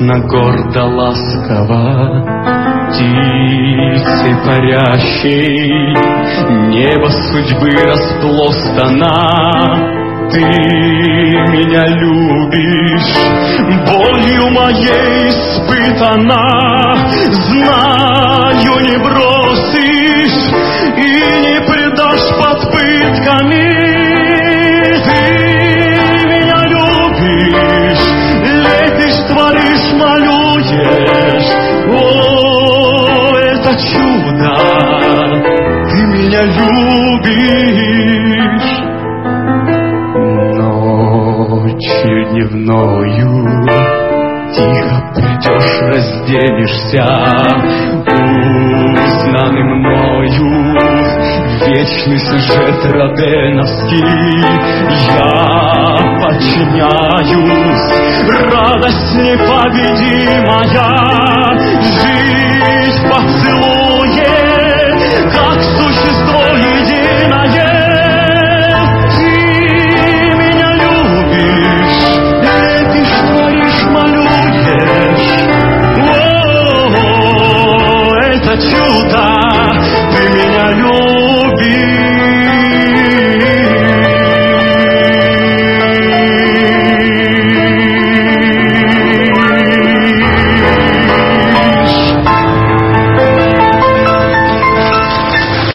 Грустно, гордо, ласково, птицей парящей, небо судьбы расплостано. Ты меня любишь, болью моей испытана, знаю, не бросишь и не предашь под пытками. Ты меня любишь, лепишь, творишь, малюешь. О, это чудо, ты меня любишь. Ночью дневною тихо придешь, разделишься, узнанный мною вечный сюжет роденовский. Я подчиняюсь, радость непобедимая.